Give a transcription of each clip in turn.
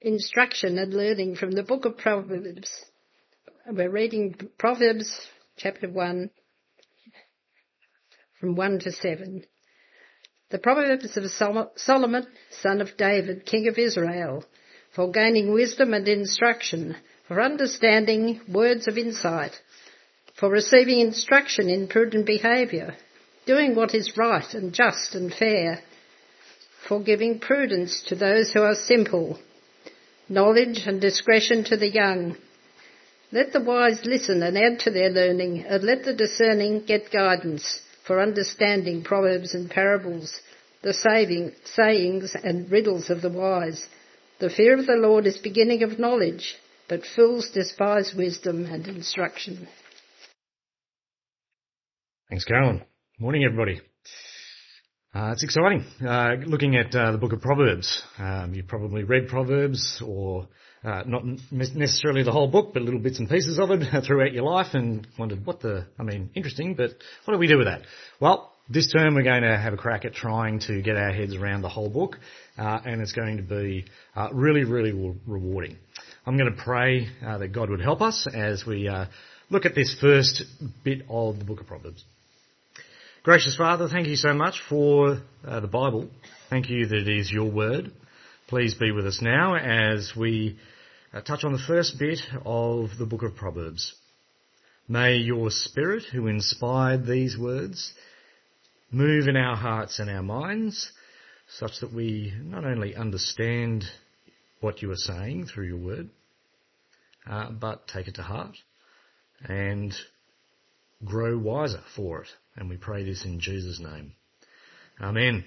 instruction and learning from the book of Proverbs. We're reading Proverbs chapter 1 from 1 to 7. The Proverbs of Solomon, son of David, king of Israel, for gaining wisdom and instruction, for understanding words of insight, for receiving instruction in prudent behaviour, doing what is right and just and fair, for giving prudence to those who are simple, knowledge and discretion to the young. Let the wise listen and add to their learning, and let the discerning get guidance for understanding proverbs and parables, the sayings and riddles of the wise. The fear of the Lord is beginning of knowledge, but fools despise wisdom and instruction. Thanks, Carolyn. Morning, everybody. It's exciting looking at the book of Proverbs. You've probably read Proverbs, or not necessarily the whole book, but little bits and pieces of it throughout your life, and wondered interesting, but what do we do with that? Well, this term we're going to have a crack at trying to get our heads around the whole book, and it's going to be really, really rewarding. I'm going to pray that God would help us as we look at this first bit of the book of Proverbs. Gracious Father, thank you so much for the Bible. Thank you that it is your word. Please be with us now as we touch on the first bit of the book of Proverbs. May your Spirit, who inspired these words, move in our hearts and our minds such that we not only understand what you are saying through your word, but take it to heart and grow wiser for it. And we pray this in Jesus' name. Amen.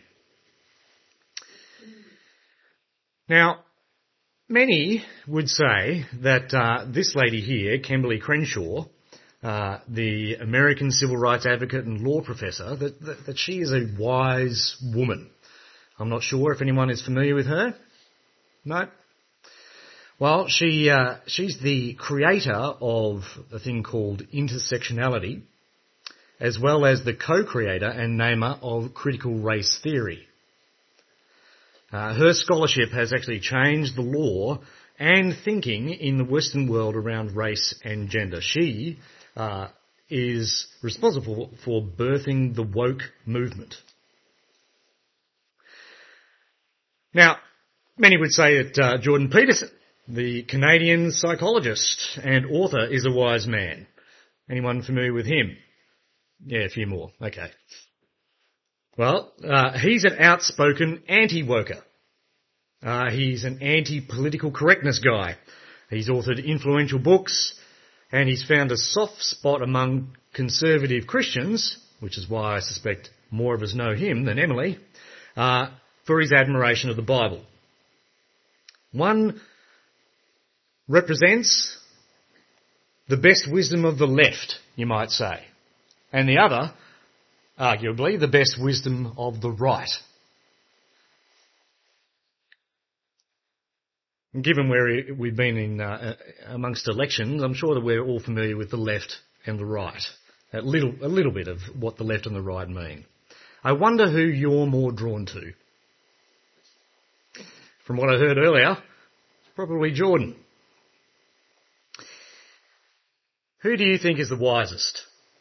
Now, many would say that this lady here, Kimberly Crenshaw, the American civil rights advocate and law professor, that she is a wise woman. I'm not sure if anyone is familiar with her. No? Well, she's the creator of a thing called intersectionality, as well as the co-creator and namer of critical race theory. Her scholarship has actually changed the law and thinking in the Western world around race and gender. She is responsible for birthing the woke movement. Now, many would say that Jordan Peterson, the Canadian psychologist and author, is a wise man. Anyone familiar with him? Yeah, a few more. Okay. Well, he's an outspoken anti-woker. He's an anti-political correctness guy. He's authored influential books, and he's found a soft spot among conservative Christians, which is why I suspect more of us know him than Emily, for his admiration of the Bible. One represents the best wisdom of the left, you might say, and the other, arguably, the best wisdom of the right. Given where we've been in amongst elections, I'm sure that we're all familiar with the left and the right. A little bit of what the left and the right mean. I wonder who you're more drawn to. From what I heard earlier, probably Jordan. Who do you think is the wisest?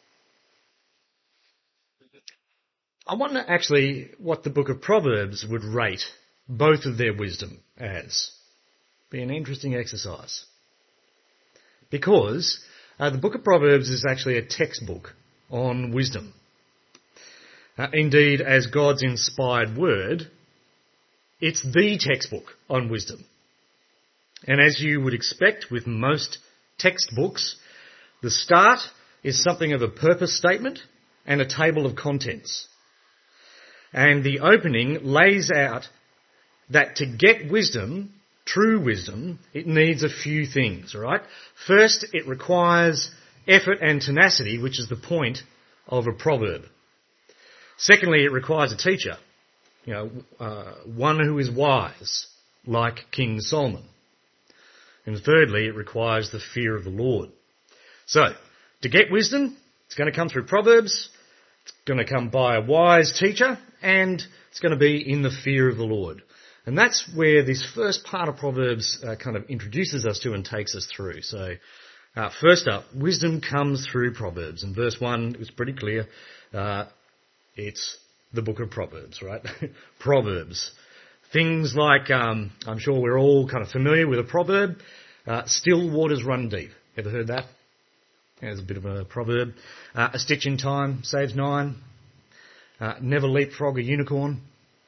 I wonder actually what the book of Proverbs would rate both of their wisdom as. Be an interesting exercise. Because the book of Proverbs is actually a textbook on wisdom. Indeed, as God's inspired word, it's the textbook on wisdom. And as you would expect with most textbooks, the start is something of a purpose statement and a table of contents. And the opening lays out that to get wisdom, true wisdom, it needs a few things, all right? First, it requires effort and tenacity, which is the point of a proverb. Secondly, it requires a teacher, one who is wise, like King Solomon. And thirdly, it requires the fear of the Lord. So, to get wisdom, it's going to come through Proverbs, it's going to come by a wise teacher, and it's going to be in the fear of the Lord. And that's where this first part of Proverbs kind of introduces us to and takes us through. So first up, wisdom comes through Proverbs. In verse 1, it was pretty clear. It's the book of Proverbs, right? Proverbs. Things like, I'm sure we're all kind of familiar with a proverb, still waters run deep. Ever heard that? There's a bit of a proverb. A stitch in time saves 9. Never leapfrog a unicorn.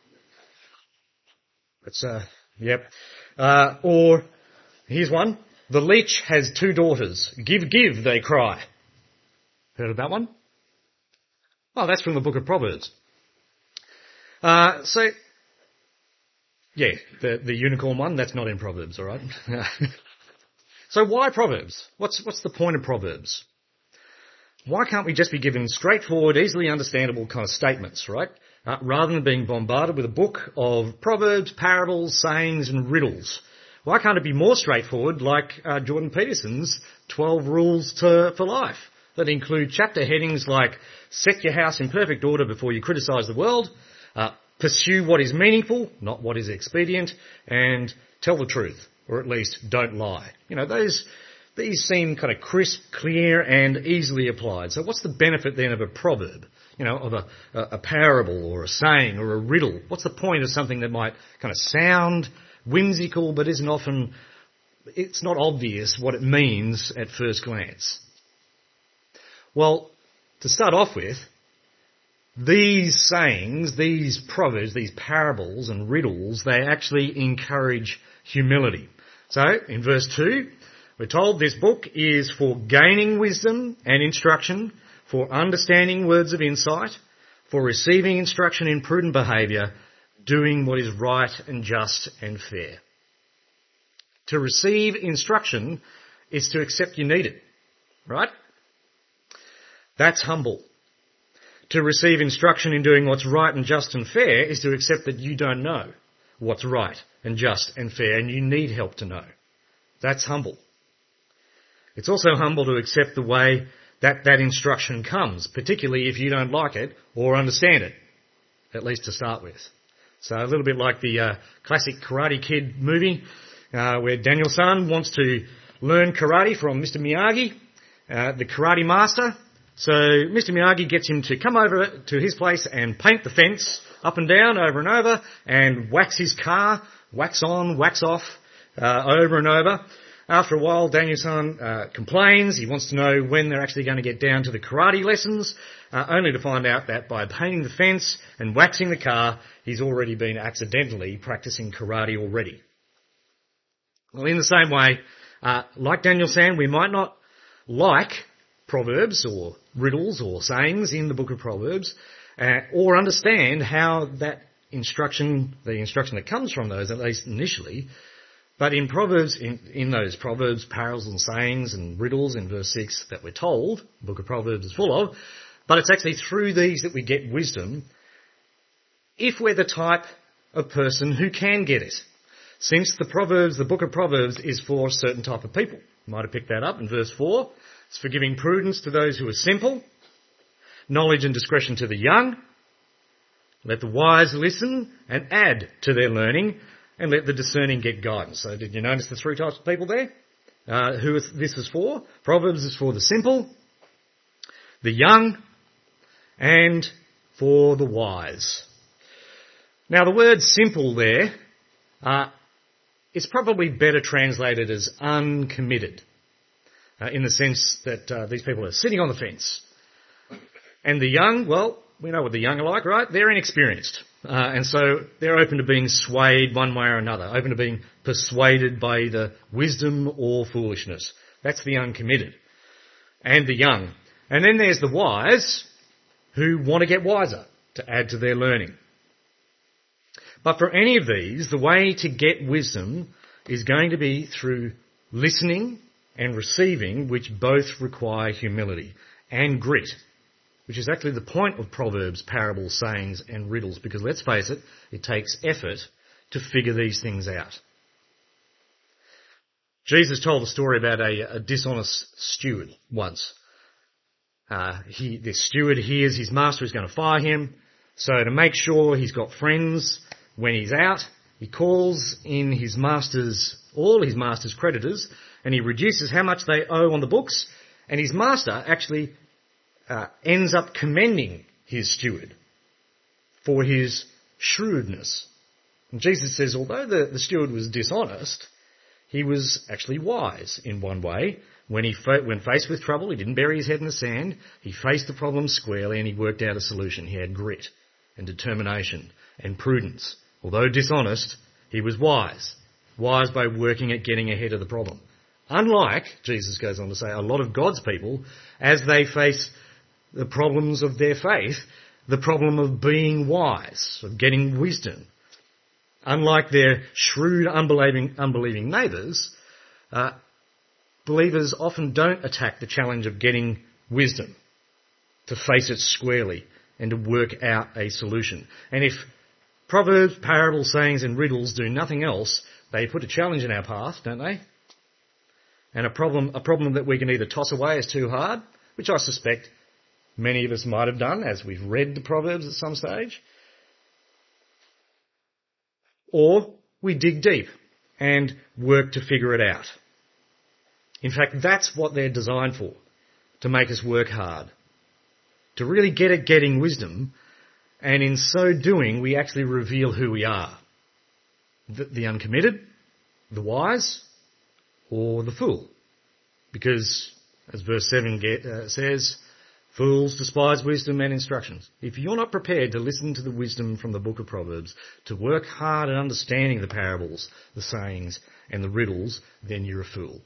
It's, yep. Or, here's one. The leech has 2 daughters. Give, give, they cry. Heard of that one? Oh, that's from the book of Proverbs. So, yeah, the unicorn one, that's not in Proverbs, alright? So why Proverbs? What's the point of Proverbs? Why can't we just be given straightforward, easily understandable kind of statements, right? Rather than being bombarded with a book of proverbs, parables, sayings and riddles. Why can't it be more straightforward like Jordan Peterson's 12 rules for life that include chapter headings like set your house in perfect order before you criticise the world, pursue what is meaningful, not what is expedient, and tell the truth, or at least don't lie. You know, these seem kind of crisp, clear and easily applied. So what's the benefit then of a proverb? You know, of a parable or a saying or a riddle? What's the point of something that might kind of sound whimsical but it's not obvious what it means at first glance? Well, to start off with, these sayings, these proverbs, these parables and riddles, they actually encourage humility. So, in verse 2, we're told this book is for gaining wisdom and instruction, for understanding words of insight, for receiving instruction in prudent behaviour, doing what is right and just and fair. To receive instruction is to accept you need it, right? That's humble. To receive instruction in doing what's right and just and fair is to accept that you don't know what's right and just and fair and you need help to know. That's humble. It's also humble to accept the way that instruction comes, particularly if you don't like it or understand it, at least to start with. So a little bit like the classic Karate Kid movie where Daniel-san wants to learn karate from Mr. Miyagi, the karate master. So Mr. Miyagi gets him to come over to his place and paint the fence up and down, over and over, and wax his car, wax on, wax off, over and over. After a while, Daniel-san complains. He wants to know when they're actually going to get down to the karate lessons, only to find out that by painting the fence and waxing the car, he's already been accidentally practicing karate already. Well, in the same way, like Daniel-san, we might not like proverbs or riddles or sayings in the book of Proverbs, or understand how that instruction, the instruction that comes from those, at least initially. But in Proverbs, in those proverbs, parables and sayings and riddles in verse 6 that we're told, the book of Proverbs is full of, but it's actually through these that we get wisdom if we're the type of person who can get it. Since the book of Proverbs is for a certain type of people. You might have picked that up in verse 4. It's for giving prudence to those who are simple, knowledge and discretion to the young. Let the wise listen and add to their learning, and let the discerning get guidance. So did you notice the 3 types of people there? This is for? Proverbs is for the simple, the young, and for the wise. Now the word simple there is probably better translated as uncommitted, in the sense that these people are sitting on the fence. And the young, well, we know what the young are like, right? They're inexperienced. And so they're open to being swayed one way or another, open to being persuaded by either wisdom or foolishness. That's the uncommitted. And the young. And then there's the wise, who want to get wiser, to add to their learning. But for any of these, the way to get wisdom is going to be through listening and receiving, which both require humility and grit, which is actually the point of proverbs, parables, sayings and riddles, because let's face it, it takes effort to figure these things out. Jesus told a story about a dishonest steward once. This steward hears his master is going to fire him, so to make sure he's got friends when he's out, He calls in all his master's creditors, and he reduces how much they owe on the books, and his master actually ends up commending his steward for his shrewdness. And Jesus says, although the steward was dishonest, he was actually wise in one way. When faced with trouble, he didn't bury his head in the sand. He faced the problem squarely and he worked out a solution. He had grit and determination and prudence. Although dishonest, he was wise. Wise by working at getting ahead of the problem. Unlike, Jesus goes on to say, a lot of God's people, as they face the problems of their faith, the problem of being wise, of getting wisdom. Unlike their shrewd, unbelieving neighbours, believers often don't attack the challenge of getting wisdom, to face it squarely and to work out a solution. And if proverbs, parables, sayings and riddles do nothing else, they put a challenge in our path, don't they? And a problem that we can either toss away as too hard, which I suspect many of us might have done as we've read the Proverbs at some stage, or we dig deep and work to figure it out. In fact, that's what they're designed for, to make us work hard, to really get at getting wisdom, and in so doing, we actually reveal who we are. The uncommitted, the wise, or the fool. Because, as verse 7 says, fools despise wisdom and instructions. If you're not prepared to listen to the wisdom from the book of Proverbs, to work hard at understanding the parables, the sayings, and the riddles, then you're a fool.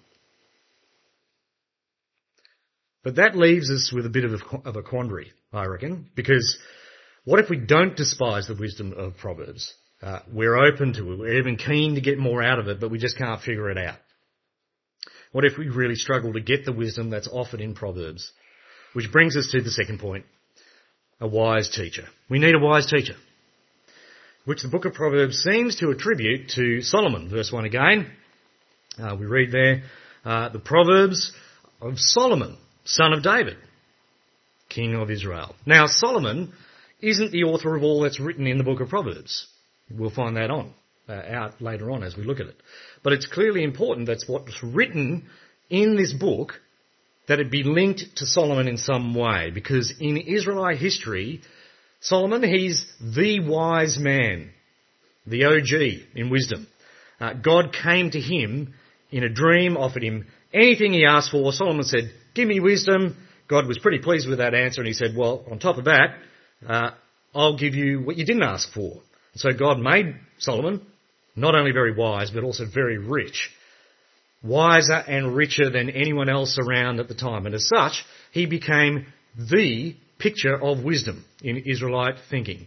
But that leaves us with a bit of a quandary, I reckon, because what if we don't despise the wisdom of Proverbs? We're open to it, we're even keen to get more out of it, but we just can't figure it out. What if we really struggle to get the wisdom that's offered in Proverbs? Which brings us to the second point, a wise teacher. We need a wise teacher, which the book of Proverbs seems to attribute to Solomon. Verse 1 again, we read there, the Proverbs of Solomon, son of David, king of Israel. Now, Solomon isn't the author of all that's written in the book of Proverbs. We'll find that out later on as we look at it. But it's clearly important that's what's written in this book, that it be linked to Solomon in some way, because in Israelite history, Solomon, he's the wise man, the OG in wisdom. God came to him in a dream, offered him anything he asked for. Solomon said, give me wisdom. God was pretty pleased with that answer, and he said, well, on top of that, I'll give you what you didn't ask for. So God made Solomon not only very wise, but also very rich. Wiser and richer than anyone else around at the time. And as such, he became the picture of wisdom in Israelite thinking.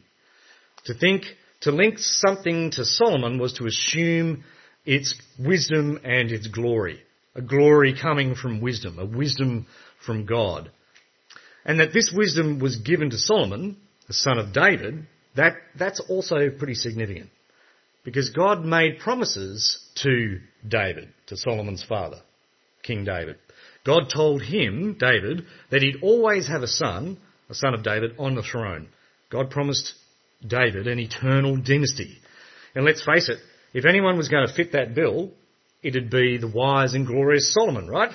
To link something to Solomon was to assume its wisdom and its glory. A glory coming from wisdom, a wisdom from God. And that this wisdom was given to Solomon, the son of David, that's also pretty significant. Because God made promises to David, to Solomon's father, King David. God told him, David, that he'd always have a son of David, on the throne. God promised David an eternal dynasty. And let's face it, if anyone was going to fit that bill, it'd be the wise and glorious Solomon, right?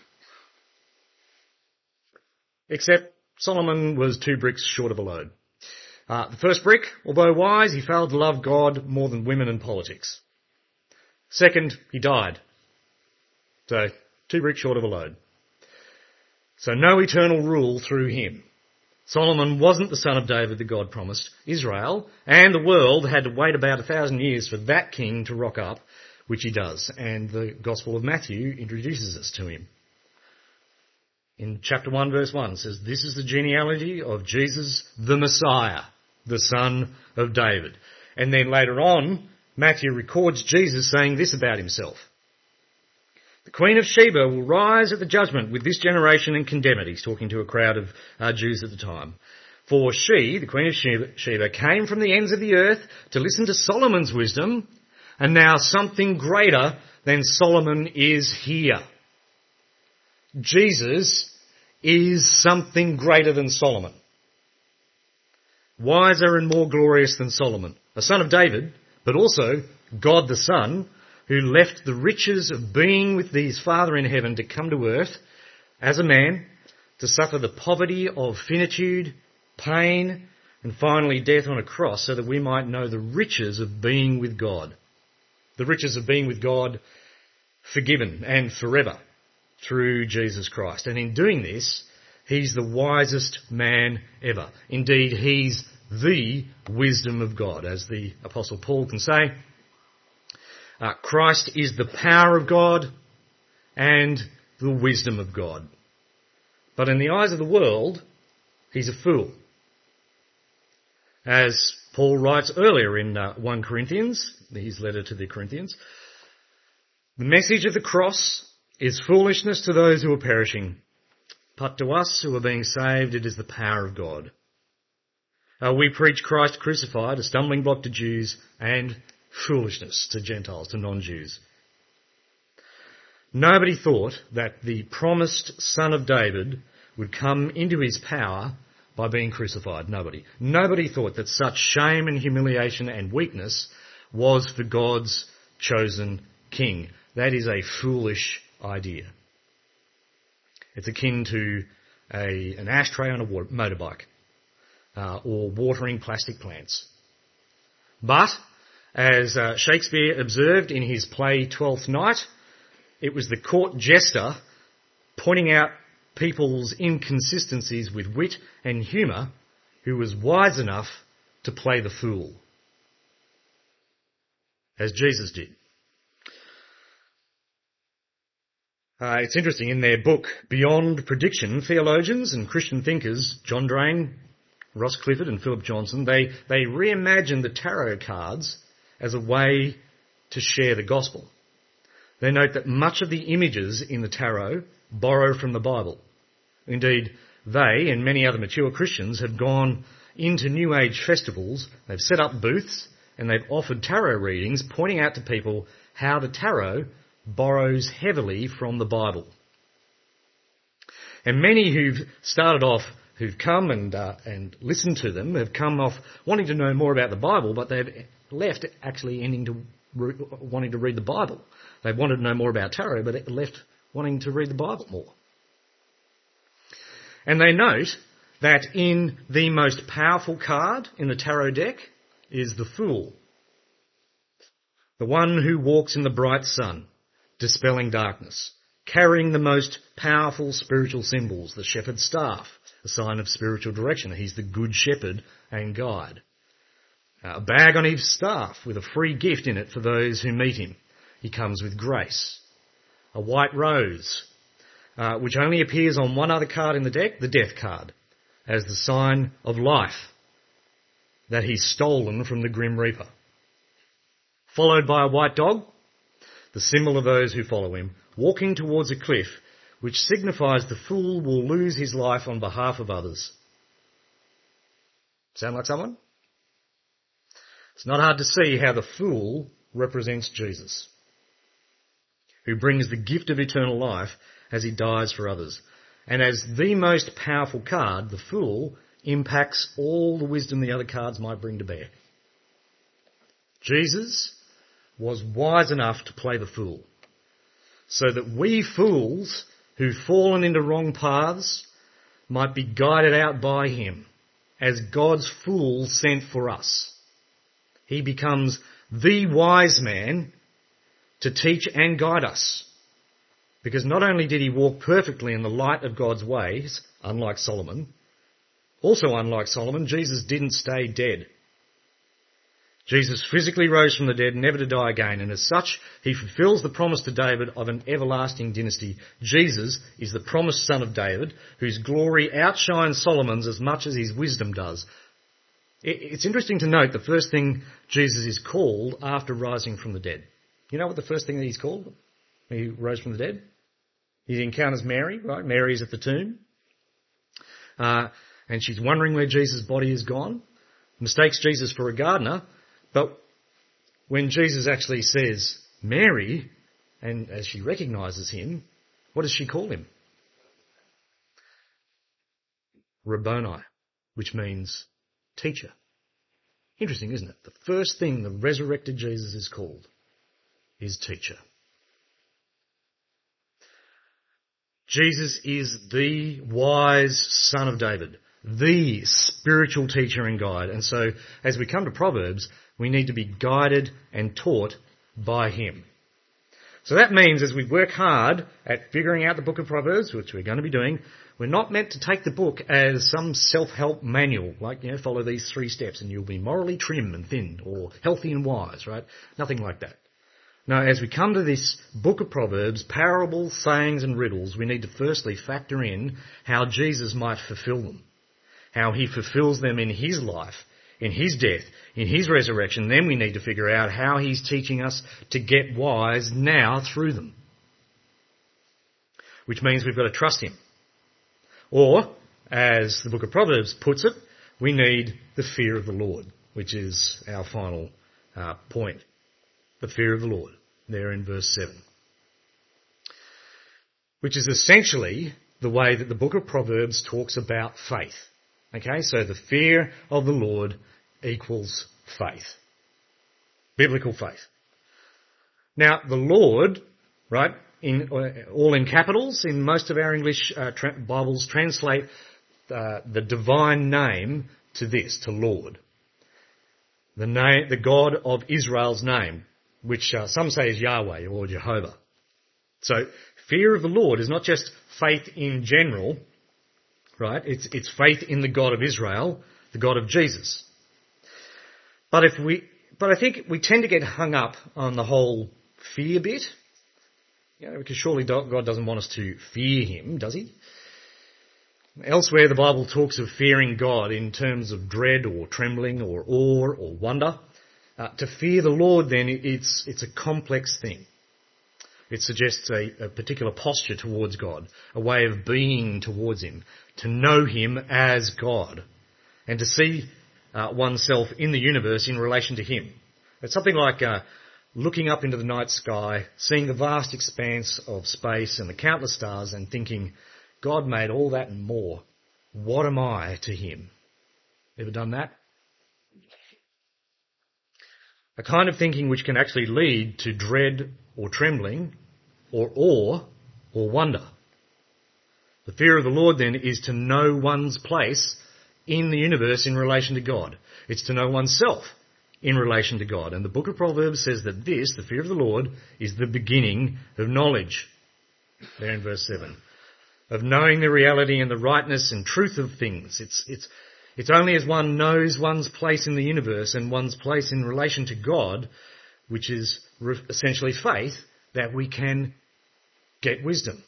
Except Solomon was 2 bricks short of a load. The first brick, although wise, he failed to love God more than women and politics. Second, he died. So 2 bricks short of a load. So no eternal rule through him. Solomon wasn't the son of David that God promised. Israel and the world had to wait about 1,000 years for that king to rock up, which he does. And the Gospel of Matthew introduces us to him. In chapter 1, verse 1, it says, this is the genealogy of Jesus, the Messiah, the son of David. And then later on, Matthew records Jesus saying this about himself. The Queen of Sheba will rise at the judgment with this generation and condemn it. He's talking to a crowd of Jews at the time. For she, the Queen of Sheba, came from the ends of the earth to listen to Solomon's wisdom, and now something greater than Solomon is here. Jesus is something greater than Solomon. Wiser and more glorious than Solomon. A son of David, but also God the Son, who left the riches of being with his Father in heaven to come to earth as a man, to suffer the poverty of finitude, pain, and finally death on a cross, so that we might know the riches of being with God. The riches of being with God forgiven and forever through Jesus Christ. And in doing this, he's the wisest man ever. Indeed, he's the wisdom of God, as the Apostle Paul can say. Christ is the power of God and the wisdom of God. But in the eyes of the world, he's a fool. As Paul writes earlier in 1 Corinthians, his letter to the Corinthians, the message of the cross is foolishness to those who are perishing, but to us who are being saved, it is the power of God. We preach Christ crucified, a stumbling block to Jews and foolishness to Gentiles, to non-Jews. Nobody thought that the promised Son of David would come into his power by being crucified. Nobody. Nobody thought that such shame and humiliation and weakness was for God's chosen king. That is a foolish idea. It's akin to an ashtray on a motorbike or watering plastic plants. But, as Shakespeare observed in his play Twelfth Night, it was the court jester pointing out people's inconsistencies with wit and humour who was wise enough to play the fool, as Jesus did. It's interesting, in their book Beyond Prediction, theologians and Christian thinkers John Drain, Ross Clifford and Philip Johnson, they reimagined the tarot cards as a way to share the gospel. They note that much of the images in the tarot borrow from the Bible. Indeed, they and many other mature Christians have gone into New Age festivals, they've set up booths, and they've offered tarot readings, pointing out to people how the tarot borrows heavily from the Bible. And many who've started off, who've come and listened to them, have come off wanting to know more about the Bible, but they've left actually wanting to read the Bible. They wanted to know more about tarot, but left wanting to read the Bible more. And they note that in the most powerful card in the tarot deck is the Fool, the one who walks in the bright sun, dispelling darkness, carrying the most powerful spiritual symbols, the shepherd's staff, a sign of spiritual direction. He's the good shepherd and guide. A bag on his staff with a free gift in it for those who meet him. He comes with grace. A white rose, which only appears on one other card in the deck, the death card, as the sign of life that he's stolen from the Grim Reaper. Followed by a white dog, the symbol of those who follow him, walking towards a cliff, which signifies the fool will lose his life on behalf of others. Sound like someone? It's not hard to see how the fool represents Jesus, who brings the gift of eternal life as he dies for others. And as the most powerful card, the fool impacts all the wisdom the other cards might bring to bear. Jesus was wise enough to play the fool, so that we fools who've fallen into wrong paths might be guided out by him as God's fool sent for us. He becomes the wise man to teach and guide us, because not only did he walk perfectly in the light of God's ways, unlike Solomon, also unlike Solomon, Jesus didn't stay dead. Jesus physically rose from the dead, never to die again, and as such, he fulfills the promise to David of an everlasting dynasty. Jesus is the promised son of David, whose glory outshines Solomon's as much as his wisdom does. It's interesting to note the first thing Jesus is called after rising from the dead. You know what the first thing that he's called when he rose from the dead? He encounters Mary, right? Mary's at the tomb. And she's wondering where Jesus' body has gone. Mistakes Jesus for a gardener. But when Jesus actually says Mary, and as she recognises him, what does she call him? Rabboni, which means teacher. Interesting, isn't it? The first thing the resurrected Jesus is called is teacher. Jesus is the wise Son of David, the spiritual teacher and guide. And so as we come to Proverbs, we need to be guided and taught by him. So that means as we work hard at figuring out the book of Proverbs, which we're going to be doing, we're not meant to take the book as some self-help manual, like, follow these 3 steps and you'll be morally trim and thin or healthy and wise, right? Nothing like that. No, as we come to this book of Proverbs, parables, sayings and riddles, we need to firstly factor in how Jesus might fulfill them, how he fulfills them in his life, in his death, in his resurrection. Then we need to figure out how he's teaching us to get wise now through them, which means we've got to trust him. Or, as the book of Proverbs puts it, we need the fear of the Lord, which is our final point. The fear of the Lord, there in verse 7. Which is essentially the way that the book of Proverbs talks about faith. Okay, so the fear of the Lord equals faith. Biblical faith. Now, the Lord, right, all in capitals, in most of our English Bibles translate the divine name to this, to Lord. The God of Israel's name, which some say is Yahweh or Jehovah. So fear of the Lord is not just faith in general, right? It's faith in the God of Israel, the God of Jesus. But I think we tend to get hung up on the whole fear bit. Because surely God doesn't want us to fear him, does he? Elsewhere, the Bible talks of fearing God in terms of dread or trembling or awe or wonder. To fear the Lord, then, it's a complex thing. It suggests a particular posture towards God, a way of being towards him, to know him as God, and to see oneself in the universe in relation to him. It's something like looking up into the night sky, seeing the vast expanse of space and the countless stars and thinking, God made all that and more. What am I to him? Ever done that? A kind of thinking which can actually lead to dread or trembling or awe or wonder. The fear of the Lord then is to know one's place in the universe in relation to God. It's to know oneself in relation to God. And the book of Proverbs says that this, the fear of the Lord, is the beginning of knowledge. There in verse 7. Of knowing the reality and the rightness and truth of things. It's only as one knows one's place in the universe and one's place in relation to God, which is essentially faith, that we can get wisdom.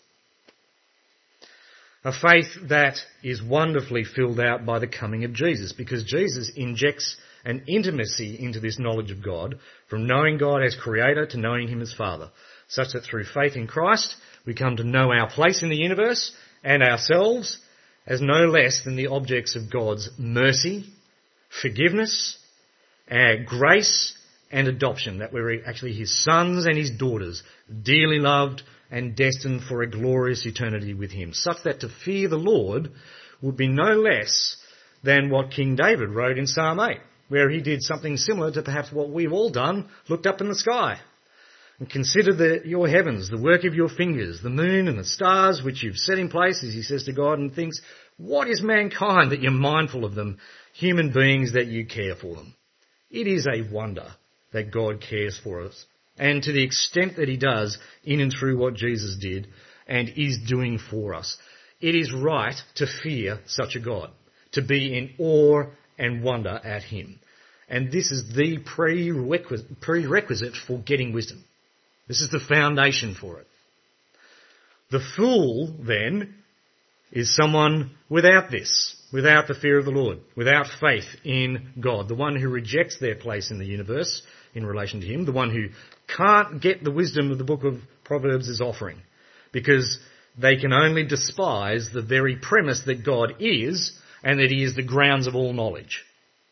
A faith that is wonderfully filled out by the coming of Jesus, because Jesus injects an intimacy into this knowledge of God, from knowing God as Creator to knowing him as Father, such that through faith in Christ we come to know our place in the universe and ourselves as no less than the objects of God's mercy, forgiveness, grace and adoption, that we're actually his sons and his daughters, dearly loved and destined for a glorious eternity with him, such that to fear the Lord would be no less than what King David wrote in Psalm 8, where he did something similar to perhaps what we've all done, looked up in the sky and consider your heavens, the work of your fingers, the moon and the stars which you've set in place, as he says to God, and thinks, what is mankind that you're mindful of them, human beings that you care for them? It is a wonder that God cares for us, and to the extent that he does in and through what Jesus did and is doing for us. It is right to fear such a God, to be in awe and wonder at him. And this is the prerequisite for getting wisdom. This is the foundation for it. The fool, then, is someone without this, without the fear of the Lord, without faith in God, the one who rejects their place in the universe in relation to him, the one who can't get the wisdom of the book of Proverbs is offering, because they can only despise the very premise that God is and that he is the grounds of all knowledge,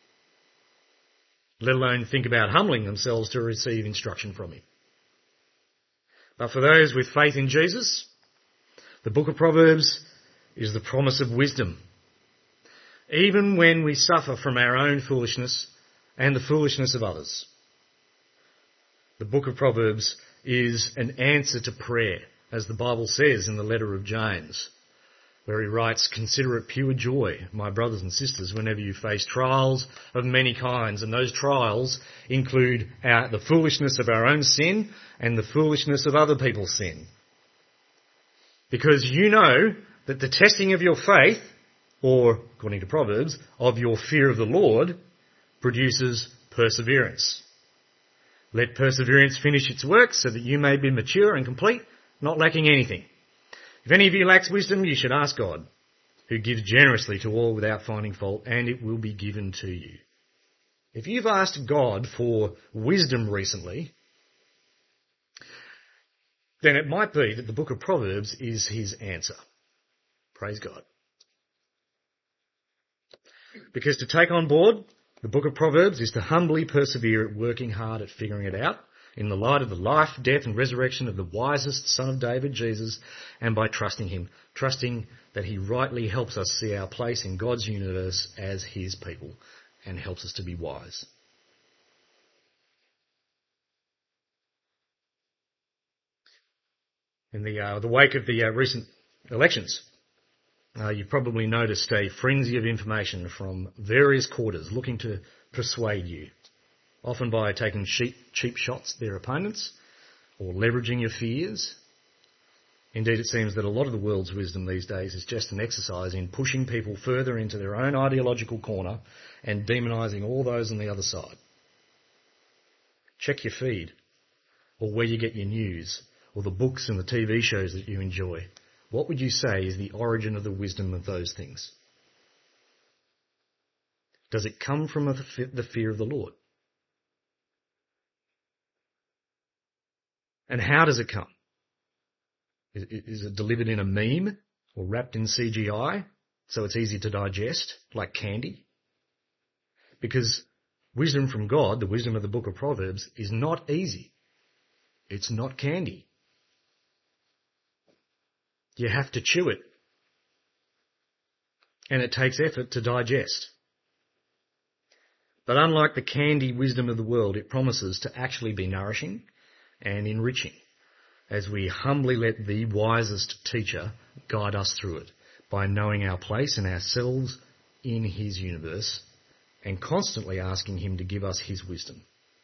let alone think about humbling themselves to receive instruction from him. But for those with faith in Jesus, the book of Proverbs is the promise of wisdom. Even when we suffer from our own foolishness and the foolishness of others. The book of Proverbs is an answer to prayer, as the Bible says in the letter of James, where he writes, "Consider it pure joy, my brothers and sisters, whenever you face trials of many kinds." And those trials include the foolishness of our own sin and the foolishness of other people's sin. Because you know that the testing of your faith, or, according to Proverbs, of your fear of the Lord, produces perseverance. Let perseverance finish its work so that you may be mature and complete, not lacking anything. If any of you lacks wisdom, you should ask God, who gives generously to all without finding fault, and it will be given to you. If you've asked God for wisdom recently, then it might be that the book of Proverbs is his answer. Praise God. Because to take on board the book of Proverbs is to humbly persevere at working hard at figuring it out in the light of the life, death and resurrection of the wisest Son of David, Jesus, and by trusting him, trusting that he rightly helps us see our place in God's universe as his people and helps us to be wise. In the wake of the recent elections, you've probably noticed a frenzy of information from various quarters looking to persuade you, often by taking cheap shots at their opponents or leveraging your fears. Indeed, it seems that a lot of the world's wisdom these days is just an exercise in pushing people further into their own ideological corner and demonising all those on the other side. Check your feed, or where you get your news, or the books and the TV shows that you enjoy. What would you say is the origin of the wisdom of those things? Does it come from the fear of the Lord? And how does it come? Is it delivered in a meme or wrapped in CGI so it's easy to digest, like candy? Because wisdom from God, the wisdom of the book of Proverbs, is not easy. It's not candy. You have to chew it. And it takes effort to digest. But unlike the candy wisdom of the world, it promises to actually be nourishing and enriching as we humbly let the wisest teacher guide us through it by knowing our place and ourselves in his universe and constantly asking him to give us his wisdom.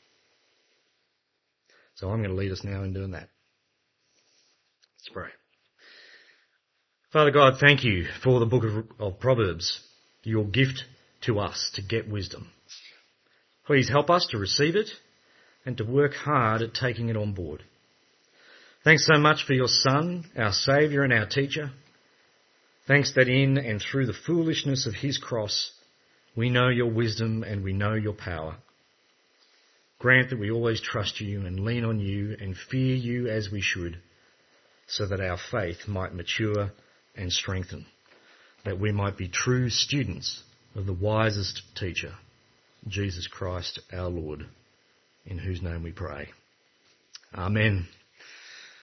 So I'm going to lead us now in doing that. Let's pray. Father God, thank you for the book of Proverbs, your gift to us to get wisdom. Please help us to receive it and to work hard at taking it on board. Thanks so much for your Son, our Saviour and our teacher. Thanks that in and through the foolishness of his cross, we know your wisdom and we know your power. Grant that we always trust you and lean on you and fear you as we should, so that our faith might mature and strengthen, that we might be true students of the wisest teacher, Jesus Christ our Lord, in whose name we pray. Amen.